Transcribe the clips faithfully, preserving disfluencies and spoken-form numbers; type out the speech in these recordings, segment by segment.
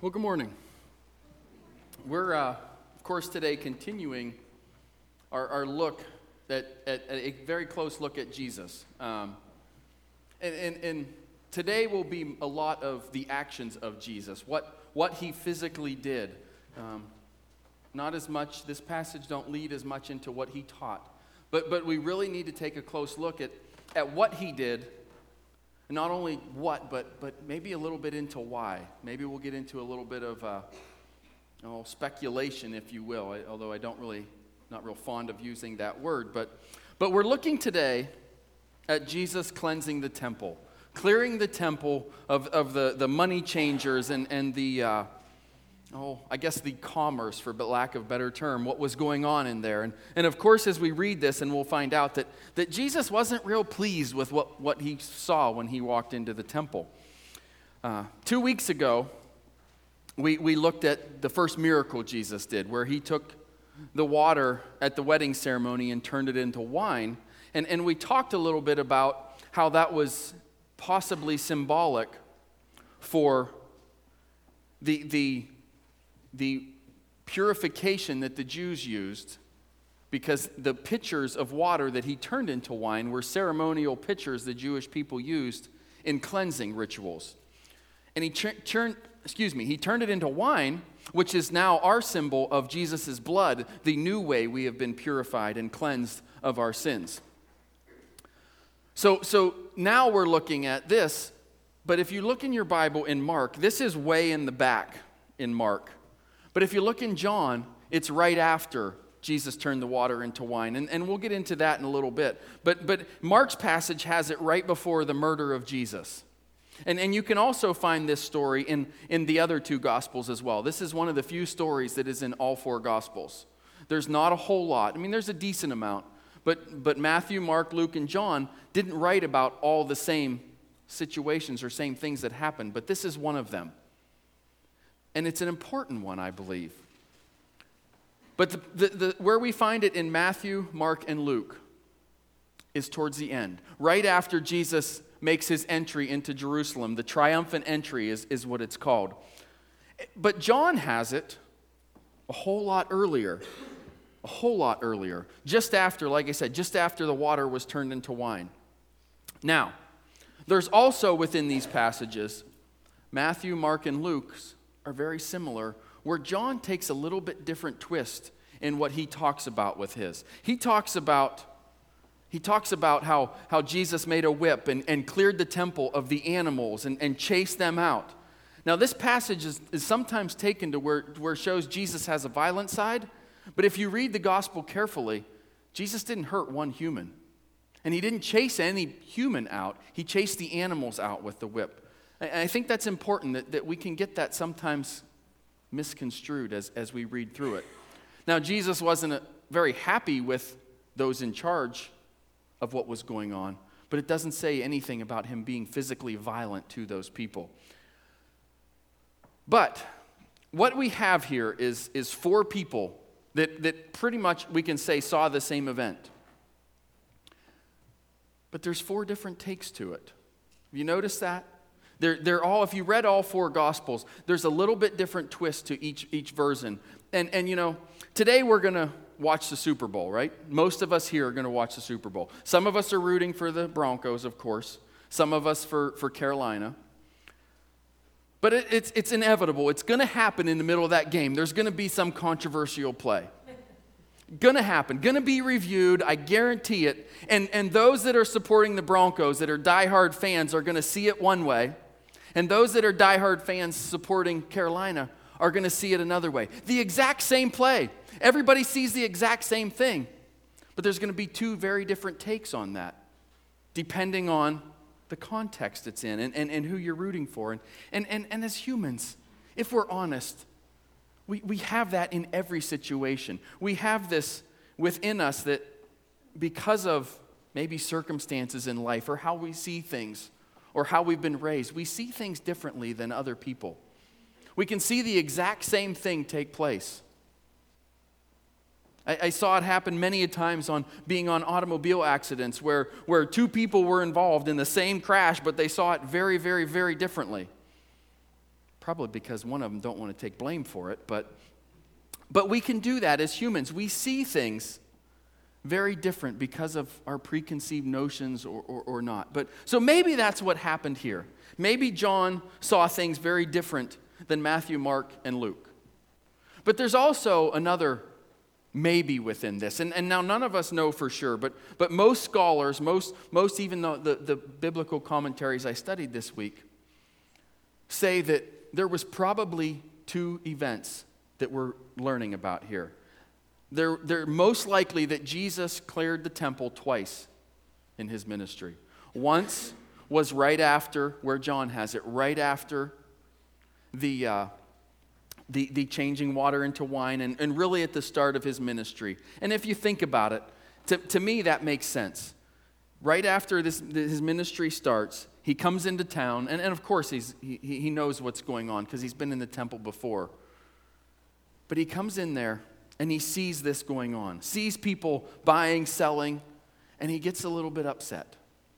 Well, good morning. We're, uh, of course, today continuing our, our look at, at, at a very close look at Jesus. Um, and, and, and today will be a lot of the actions of Jesus, what, what he physically did. Um, not as much, this passage don't lead as much into what he taught. But, but we really need to take a close look at, at what he did. Not only what, but but maybe a little bit into why. Maybe we'll get into a little bit of uh, oh, speculation, if you will, I, although I don't really, not real fond of using that word. But, but we're looking today at Jesus cleansing the temple, clearing the temple of, of the, the money changers and, and the, uh, oh, I guess the commerce, for lack of a better term, what was going on in there. And, and of course, as we read this, and we'll find out that, that Jesus wasn't real pleased with what, what he saw when he walked into the temple. Uh, two weeks ago, we, we looked at the first miracle Jesus did, where he took the water at the wedding ceremony and turned it into wine. And, and we talked a little bit about how that was possibly symbolic for the the the purification that the Jews used, because the pitchers of water that he turned into wine were ceremonial pitchers the Jewish people used in cleansing rituals. And he ch- turned, excuse me, he turned it into wine, which is now our symbol of Jesus' blood, the new way we have been purified and cleansed of our sins. So, so now we're looking at this, but if you look in your Bible in Mark, this is way in the back in Mark. But if you look in John, it's right after Jesus turned the water into wine. And, and we'll get into that in a little bit. But, but Mark's passage has it right before the murder of Jesus. And, and you can also find this story in, in the other two Gospels as well. This is one of the few stories that is in all four Gospels. There's not a whole lot. I mean, there's a decent amount. But, but Matthew, Mark, Luke, and John didn't write about all the same situations or same things that happened. But this is one of them. And it's an important one, I believe. But the, the, the, where we find it in Matthew, Mark, and Luke is towards the end. Right after Jesus makes his entry into Jerusalem. The triumphant entry is, is what it's called. But John has it a whole lot earlier. A whole lot earlier. Just after, like I said, just after the water was turned into wine. Now, there's also within these passages, Matthew, Mark, and Luke's, are very similar, where John takes a little bit different twist in what he talks about with his. He talks about he talks about how, how Jesus made a whip and, and cleared the temple of the animals and, and chased them out. Now this passage is, is sometimes taken to where, where it shows Jesus has a violent side, but if you read the gospel carefully, Jesus didn't hurt one human. And he didn't chase any human out, he chased the animals out with the whip. I think that's important, that, that we can get that sometimes misconstrued as, as we read through it. Now, Jesus wasn't a, very happy with those in charge of what was going on, but it doesn't say anything about him being physically violent to those people. But what we have here is, is four people that, that pretty much we can say saw the same event. But there's four different takes to it. Have you noticed that? They're, they're all, if you read all four Gospels, there's a little bit different twist to each, each version. And, and you know, today we're going to watch the Super Bowl, right? Most of us here are going to watch the Super Bowl. Some of us are rooting for the Broncos, of course. Some of us for, for Carolina. But it, it's, it's inevitable. It's going to happen in the middle of that game. There's going to be some controversial play. Going to happen. Going to be reviewed. I guarantee it. And, and those that are supporting the Broncos, that are diehard fans, are going to see it one way. And those that are diehard fans supporting Carolina are going to see it another way. The exact same play. Everybody sees the exact same thing. But there's going to be two very different takes on that, depending on the context it's in and, and, and who you're rooting for. And, and, and, and as humans, if we're honest, we, we have that in every situation. We have this within us that because of maybe circumstances in life or how we see things, or how we've been raised, we see things differently than other people. We can see the exact same thing take place. I, I saw it happen many a times on being on automobile accidents where, where two people were involved in the same crash, but they saw it very, very, very differently. Probably because one of them don't want to take blame for it, but but we can do that as humans. We see things very different because of our preconceived notions or, or, or not. But so maybe that's what happened here. Maybe John saw things very different than Matthew, Mark, and Luke. But there's also another maybe within this. And, and now none of us know for sure, but, but most scholars, most, most even the, the, the biblical commentaries I studied this week, say that there was probably two events that we're learning about here. They're, they're most likely that Jesus cleared the temple twice in his ministry. Once was right after, where John has it, right after the, uh, the, the changing water into wine, and, and really at the start of his ministry. And if you think about it, to, to me that makes sense. Right after this, his ministry starts, he comes into town, and, and of course he's, he, he knows what's going on because he's been in the temple before. But he comes in there, and he sees this going on, sees people buying, selling, and he gets a little bit upset.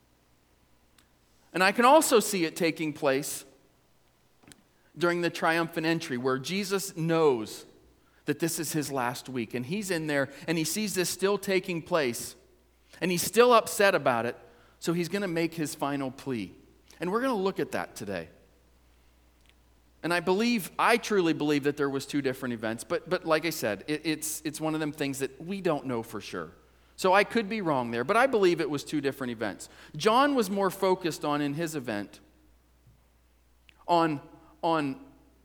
And I can also see it taking place during the triumphant entry, where Jesus knows that this is his last week, and he's in there, and he sees this still taking place, and he's still upset about it, so he's going to make his final plea. And we're going to look at that today. And I believe, I truly believe that there was two different events, but but like I said, it, it's it's one of them things that we don't know for sure. So I could be wrong there, but I believe it was two different events. John was more focused on, in his event, on, on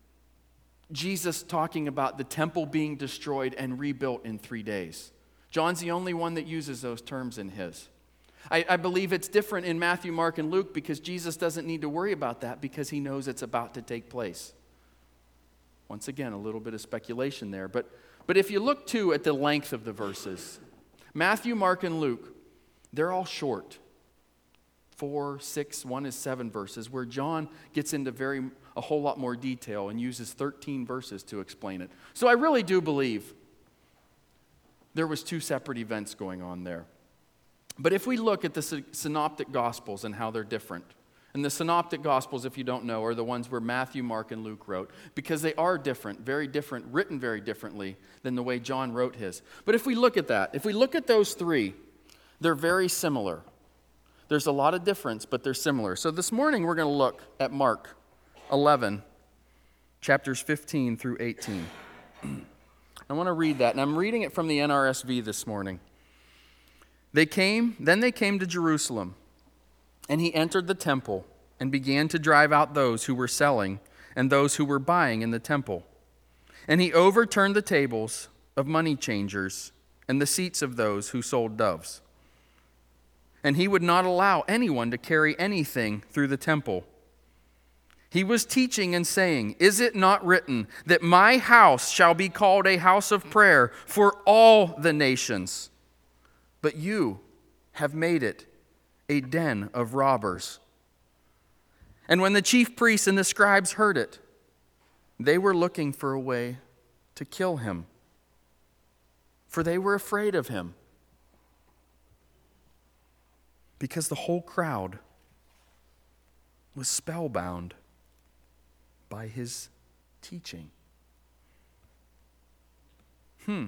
Jesus talking about the temple being destroyed and rebuilt in three days. John's the only one that uses those terms in his. I, I believe it's different in Matthew, Mark, and Luke because Jesus doesn't need to worry about that because he knows it's about to take place. Once again, a little bit of speculation there. But, but if you look, too, at the length of the verses, Matthew, Mark, and Luke, they're all short. Four, six, one is seven verses, where John gets into very a whole lot more detail and uses thirteen verses to explain it. So I really do believe there was two separate events going on there. But if we look at the synoptic gospels and how they're different, and the synoptic gospels, if you don't know, are the ones where Matthew, Mark, and Luke wrote, because they are different, very different, written very differently than the way John wrote his. But if we look at that, if we look at those three, they're very similar. There's a lot of difference, but they're similar. So this morning we're going to look at Mark eleven, chapters fifteen through eighteen. I want to read that, and I'm reading it from the N R S V this morning. They came, then they came to Jerusalem, and he entered the temple and began to drive out those who were selling and those who were buying in the temple. And he overturned the tables of money changers and the seats of those who sold doves. And he would not allow anyone to carry anything through the temple. He was teaching and saying, "Is it not written that my house shall be called a house of prayer for all the nations? But you have made it a den of robbers." And when the chief priests and the scribes heard it, they were looking for a way to kill him, for they were afraid of him, because the whole crowd was spellbound by his teaching. Hmm.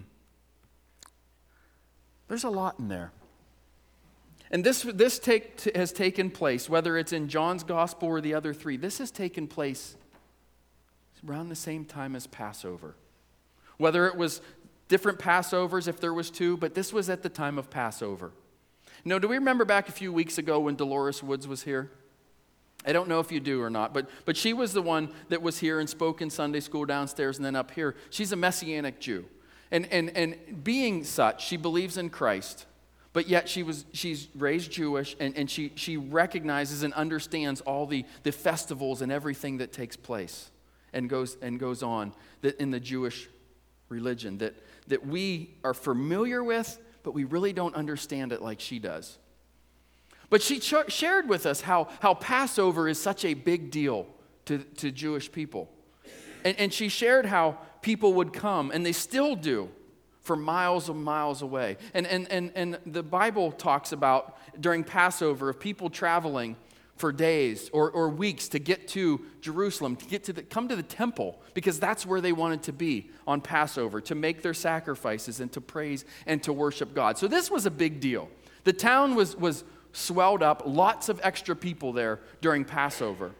There's a lot in there. And this, this take, has taken place, whether it's in John's gospel or the other three, this has taken place around the same time as Passover. Whether it was different Passovers, if there was two, but this was at the time of Passover. Now, do we remember back a few weeks ago when Dolores Woods was here? I don't know if you do or not, but, but she was the one that was here and spoke in Sunday school downstairs and then up here. She's a Messianic Jew. And, and, and being such, she believes in Christ, but yet she was she's raised Jewish, and, and she, she recognizes and understands all the, the festivals and everything that takes place and goes and goes on that in the Jewish religion that, that we are familiar with, but we really don't understand it like she does. But she ch- shared with us how, how Passover is such a big deal to, to Jewish people. And, and she shared how people would come, and they still do, for miles and miles away. And, and, and, and the Bible talks about, during Passover, of people traveling for days or, or weeks to get to Jerusalem, to get to the, come to the temple, because that's where they wanted to be on Passover, to make their sacrifices and to praise and to worship God. So this was a big deal. The town was, was swelled up, lots of extra people there during Passover.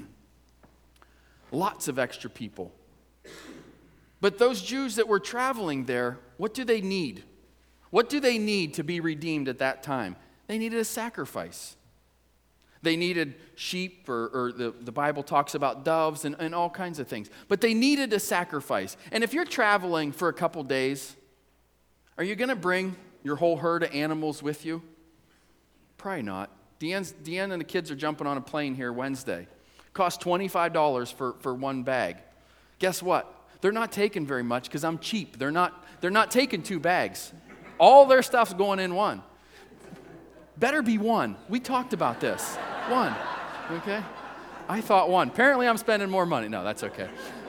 Lots of extra people. But those Jews that were traveling there, what do they need? What do they need to be redeemed at that time? They needed a sacrifice. They needed sheep, or, or the, the Bible talks about doves and, and all kinds of things. But they needed a sacrifice. And if you're traveling for a couple days, are you going to bring your whole herd of animals with you? Probably not. Deanne's, Deanne and the kids are jumping on a plane here Wednesday. Cost twenty-five dollars for, for one bag. Guess what? They're not taking very much because I'm cheap. They're not, they're not taking two bags. All their stuff's going in one. Better be one. We talked about this. One. Okay? I thought one. Apparently I'm spending more money. No, that's okay.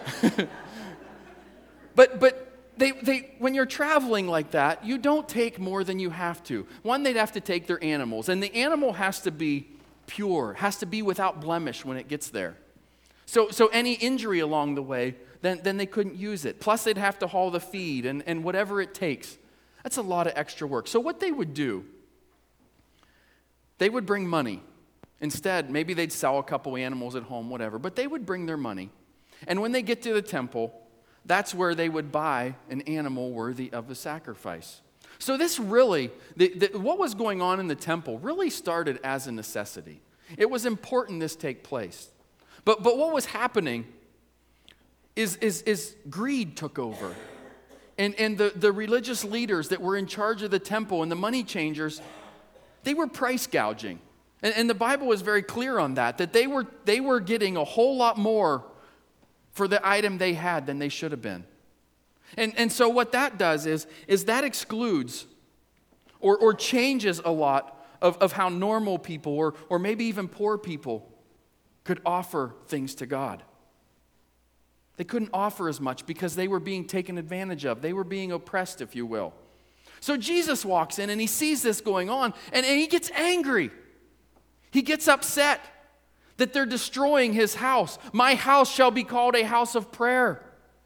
but but they they when you're traveling like that, you don't take more than you have to. One, they'd have to take their animals, and the animal has to be pure, has to be without blemish when it gets there. So so any injury along the way, then, then they couldn't use it. Plus they'd have to haul the feed and, and whatever it takes. That's a lot of extra work. So what they would do, they would bring money. Instead, maybe they'd sell a couple animals at home, whatever, but they would bring their money. And when they get to the temple, that's where they would buy an animal worthy of the sacrifice. So this really, the, the, what was going on in the temple really started as a necessity. It was important this take place. But, but what was happening is, is, is greed took over. And, and the, the religious leaders that were in charge of the temple and the money changers, they were price gouging. And, and the Bible was very clear on that, that they were, they were getting a whole lot more for the item they had than they should have been. And, and so what that does is, is that excludes or, or changes a lot of, of how normal people or, or maybe even poor people could offer things to God. They couldn't offer as much because they were being taken advantage of. They were being oppressed, if you will. So Jesus walks in and he sees this going on, and, and he gets angry. He gets upset that they're destroying his house. My house shall be called a house of prayer.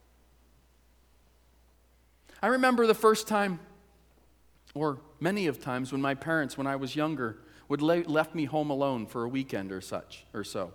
I remember the first time, or many of times, when my parents, when I was younger, would lay, left me home alone for a weekend or such, or so.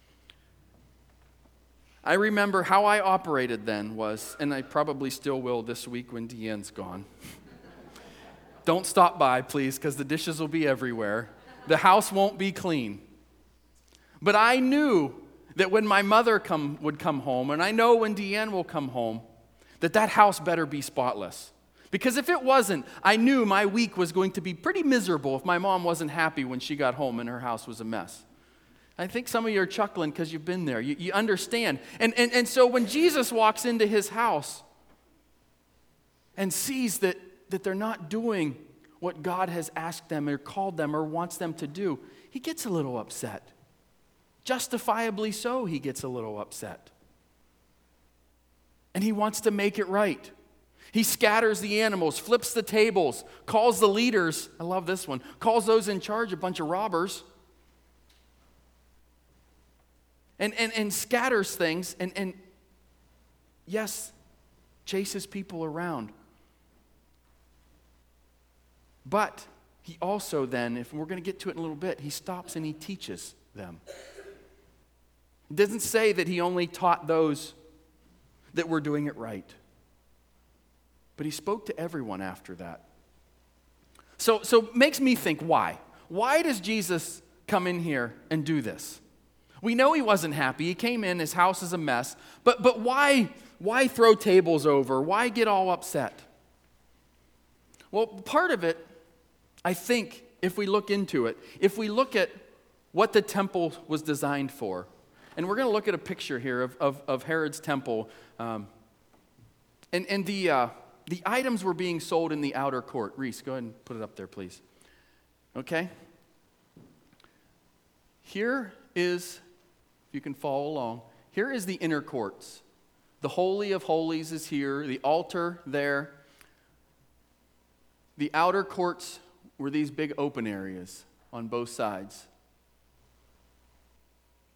I remember how I operated then was, and I probably still will this week when Deanne's gone. Don't stop by, please, because the dishes will be everywhere. The house won't be clean. But I knew that when my mother come, would come home, and I know when Deanne will come home, that that house better be spotless. Because if it wasn't, I knew my week was going to be pretty miserable if my mom wasn't happy when she got home and her house was a mess. I think some of you are chuckling because you've been there. You, you understand. And, and, and so when Jesus walks into his house and sees that, that they're not doing what God has asked them or called them or wants them to do, he gets a little upset. Justifiably so, he gets a little upset. And he wants to make it right. He scatters the animals, flips the tables, calls the leaders, I love this one, calls those in charge a bunch of robbers. And, and, and scatters things, and, and yes, chases people around. But he also then, if we're going to get to it in a little bit, he stops and he teaches them. It doesn't say that he only taught those that were doing it right. But he spoke to everyone after that. So, so makes me think, why? Why does Jesus come in here and do this? We know he wasn't happy. He came in, his house is a mess. But, but why, why throw tables over? Why get all upset? Well, part of it, I think, if we look into it, if we look at what the temple was designed for, and we're going to look at a picture here of, of, of Herod's temple, um, and, and the, uh, the items were being sold in the outer court. Reese, go ahead and put it up there, please. Okay? Here is, if you can follow along, here is the inner courts. The Holy of Holies is here, the altar there. The outer courts were these big open areas on both sides.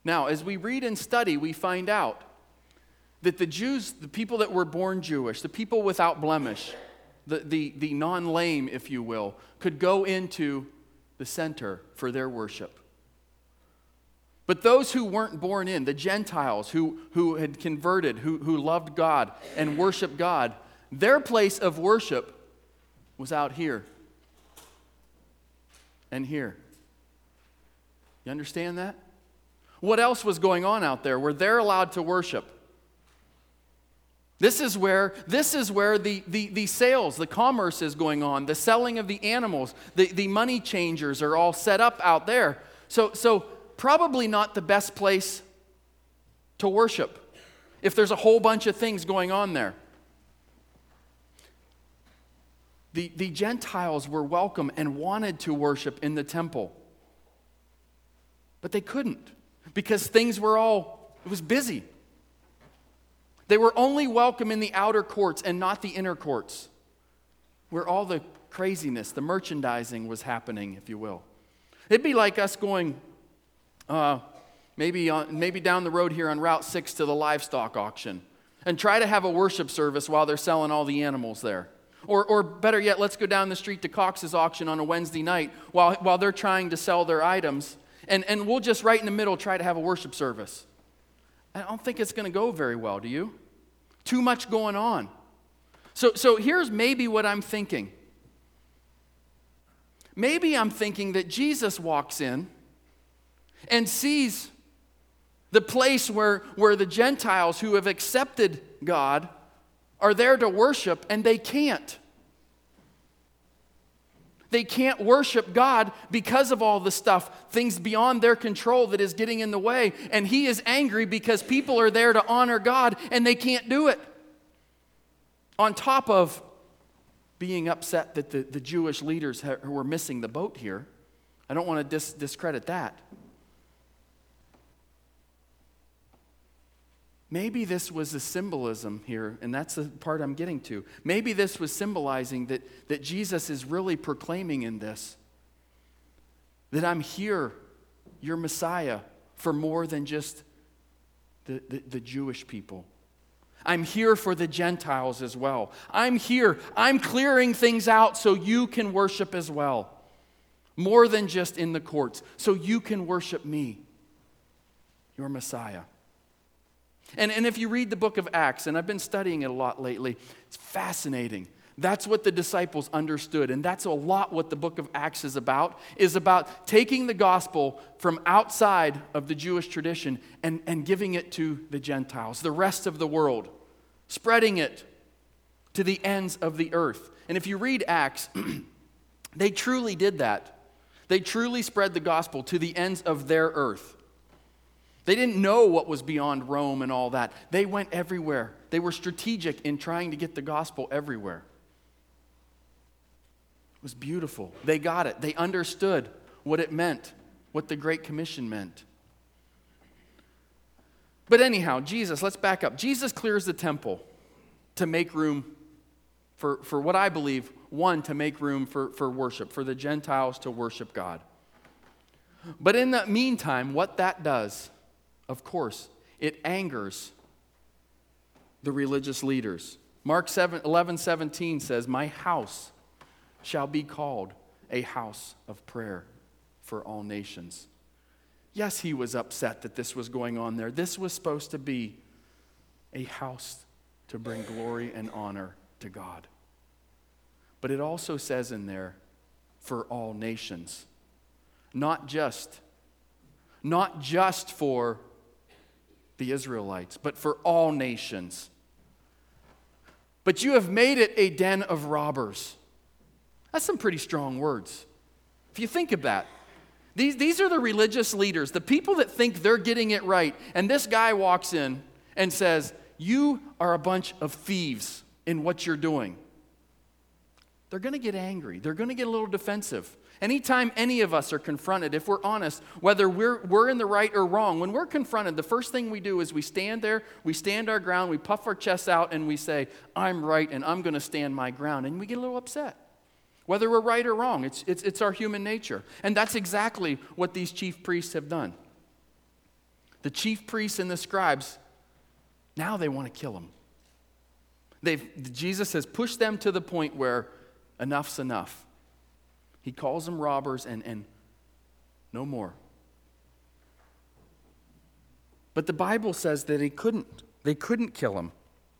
Now, as we read and study, we find out that the Jews, the people that were born Jewish, the people without blemish, the, the, the non-lame, if you will, could go into the center for their worship. But those who weren't born in, the Gentiles who, who had converted, who, who loved God and worshiped God, their place of worship was out here and here. You understand that? What else was going on out there where they're allowed to worship? This is where, this is where the, the, the sales, the commerce is going on, the selling of the animals, the, the money changers are all set up out there. So, so probably not the best place to worship if there's a whole bunch of things going on there. The, the Gentiles were welcome and wanted to worship in the temple. But they couldn't because things were all, it was busy. They were only welcome in the outer courts and not the inner courts, where all the craziness, the merchandising was happening, if you will. It'd be like us going uh, maybe, on, maybe down the road here on Route six to the livestock auction and try to have a worship service while they're selling all the animals there. Or, or better yet, let's go down the street to Cox's auction on a Wednesday night while, while they're trying to sell their items, and, and we'll just right in the middle try to have a worship service. I don't think it's going to go very well, do you? Too much going on. So, so here's maybe what I'm thinking. Maybe I'm thinking that Jesus walks in and sees the place where, where the Gentiles who have accepted God are there to worship, and they can't. They can't worship God because of all the stuff, things beyond their control that is getting in the way. And he is angry because people are there to honor God and they can't do it. On top of being upset that the, the Jewish leaders ha- who were missing the boat here. I don't want to dis- discredit that. Maybe this was a symbolism here, and that's the part I'm getting to. Maybe this was symbolizing that, that Jesus is really proclaiming in this that I'm here, your Messiah, for more than just the, the, the Jewish people. I'm here for the Gentiles as well. I'm here. I'm clearing things out so you can worship as well. More than just in the courts, so you can worship me, your Messiah. And, and if you read the book of Acts, and I've been studying it a lot lately, it's fascinating. That's what the disciples understood, and that's a lot what the book of Acts is about, is about taking the gospel from outside of the Jewish tradition and, and giving it to the Gentiles, the rest of the world, spreading it to the ends of the earth. And if you read Acts, they truly did that. They truly spread the gospel to the ends of their earth. They didn't know what was beyond Rome and all that. They went everywhere. They were strategic in trying to get the gospel everywhere. It was beautiful. They got it. They understood what it meant, what the Great Commission meant. But anyhow, Jesus, let's back up. Jesus clears the temple to make room for, for what I believe, one, to make room for, for worship, for the Gentiles to worship God. But in the meantime, what that does, of course, it angers the religious leaders. Mark eleven seventeen says, "My house shall be called a house of prayer for all nations." Yes, he was upset that this was going on there. This was supposed to be a house to bring glory and honor to God. But it also says in there, for all nations. Not just, not just for the Israelites, but for all nations. But you have made it a den of robbers. That's some pretty strong words. If you think of that. These, these are the religious leaders, the people that think they're getting it right. And this guy walks in and says, you are a bunch of thieves in what you're doing. They're going to get angry. They're going to get a little defensive. Anytime any of us are confronted, if we're honest, whether we're, we're in the right or wrong, when we're confronted, the first thing we do is we stand there, we stand our ground, we puff our chests out, and we say, I'm right, and I'm going to stand my ground. And we get a little upset. Whether we're right or wrong, it's, it's, it's our human nature. And that's exactly what these chief priests have done. the chief priests and the scribes, now they want to kill him. They've, Jesus has pushed them to the point where enough's enough. He calls them robbers and, and no more. But the Bible says that he couldn't, they couldn't kill him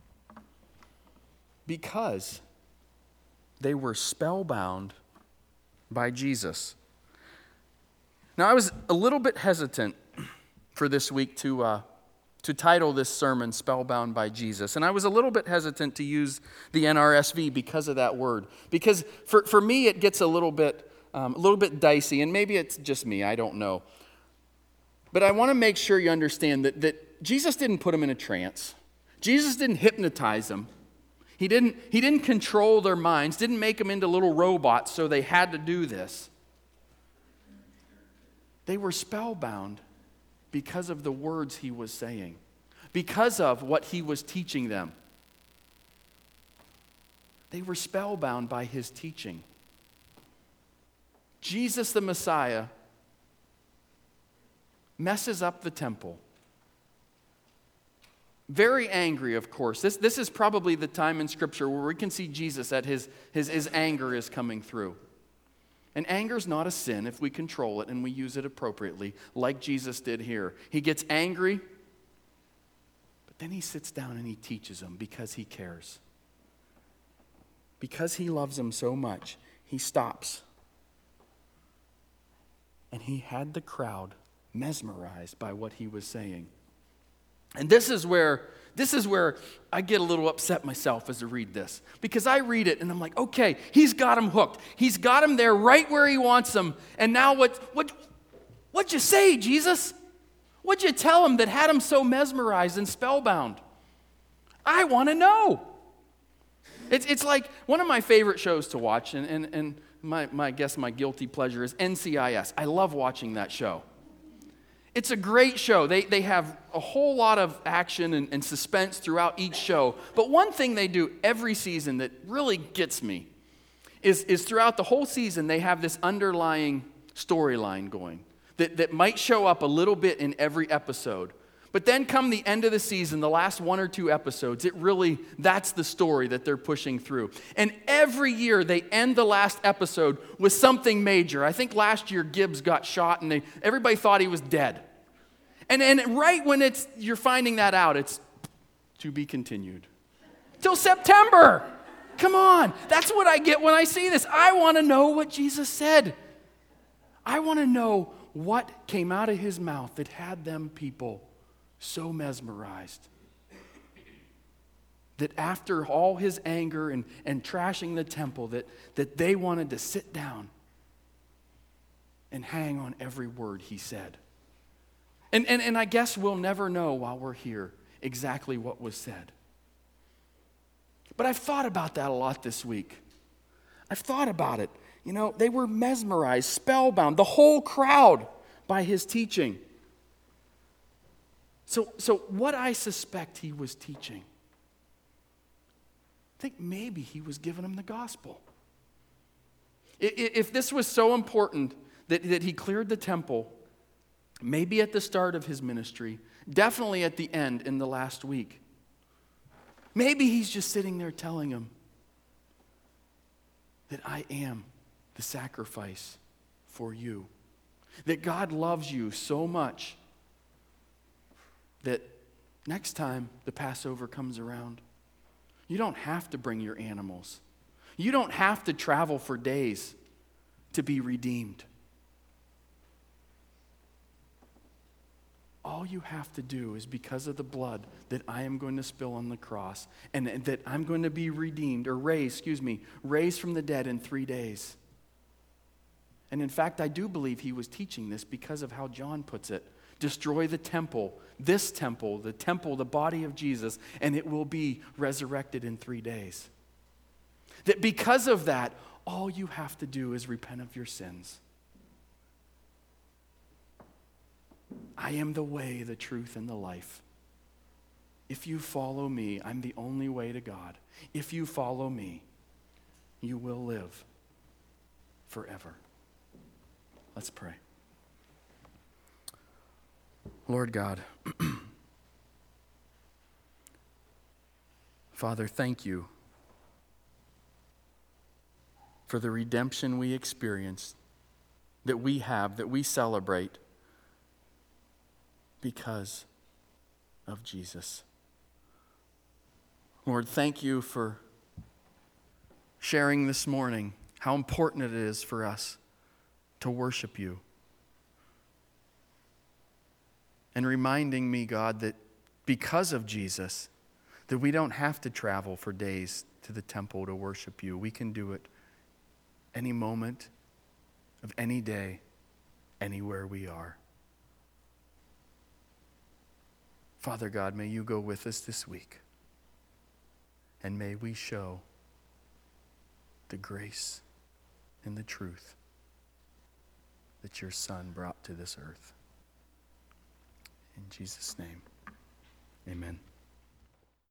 because they were spellbound by Jesus. Now, I was a little bit hesitant for this week to uh, to title this sermon Spellbound by Jesus. And I was a little bit hesitant to use the N R S V because of that word. Because for, for me, it gets a little bit um, a little bit dicey, and maybe it's just me, I don't know. But I want to make sure you understand that, that Jesus didn't put them in a trance. Jesus didn't hypnotize them. He didn't, he didn't control their minds, didn't make them into little robots so they had to do this. They were spellbound because of the words he was saying, because of what he was teaching them. They were spellbound by his teaching. Jesus the Messiah messes up the temple. Very angry, of course. This, this is probably the time in Scripture where we can see Jesus at his, his, his anger is coming through. And anger is not a sin if we control it and we use it appropriately, like Jesus did here. He gets angry, but then he sits down and he teaches them because he cares. Because he loves them so much, he stops. And he had the crowd mesmerized by what he was saying. And this is where this is where I get a little upset myself as I read this. Because I read it and I'm like, okay, he's got him hooked. He's got him there right where he wants him. And now what what what'd you say, Jesus? What'd you tell him that had him so mesmerized and spellbound? I want to know. It's it's like one of my favorite shows to watch, and, and, and my, my I guess my guilty pleasure is N C I S. I love watching that show. It's a great show. They, they have a whole lot of action and, and suspense throughout each show. But one thing they do every season that really gets me is, is throughout the whole season, they have this underlying storyline going that, that might show up a little bit in every episode. But then come the end of the season, the last one or two episodes, it really, that's the story that they're pushing through. And every year they end the last episode with something major. I think last year Gibbs got shot and they, everybody thought he was dead. And, and right when it's you're finding that out, it's to be continued. Till September. Come on. That's what I get when I see this. I want to know what Jesus said. I want to know what came out of his mouth that had them people so mesmerized that after all his anger and, and trashing the temple, that, that they wanted to sit down and hang on every word he said. And, and, and I guess we'll never know while we're here exactly what was said. But I've thought about that a lot this week. I've thought about it. You know, they were mesmerized, spellbound, the whole crowd by his teaching. So, so what I suspect he was teaching, I think maybe he was giving them the gospel. If this was so important that, that he cleared the temple, maybe at the start of his ministry, definitely at the end in the last week, maybe he's just sitting there telling them that I am the sacrifice for you. That God loves you so much that next time the Passover comes around, you don't have to bring your animals. You don't have to travel for days to be redeemed. All you have to do is because of the blood that I am going to spill on the cross and that I'm going to be redeemed or raised, excuse me, raised from the dead in three days. And in fact, I do believe he was teaching this because of how John puts it. Destroy the temple, this temple, the temple, the body of Jesus, and it will be resurrected in three days. That because of that, all you have to do is repent of your sins. I am the way, the truth, and the life. If you follow me, I'm the only way to God. If you follow me, you will live forever. Let's pray. Lord God, Father, thank you for the redemption we experienced, that we have, that we celebrate because of Jesus. Lord, thank you for sharing this morning how important it is for us to worship you. And reminding me, God, that because of Jesus, that we don't have to travel for days to the temple to worship you. We can do it any moment of any day, anywhere we are. Father God, may you go with us this week. And may we show the grace and the truth that your Son brought to this earth. In Jesus' name, amen.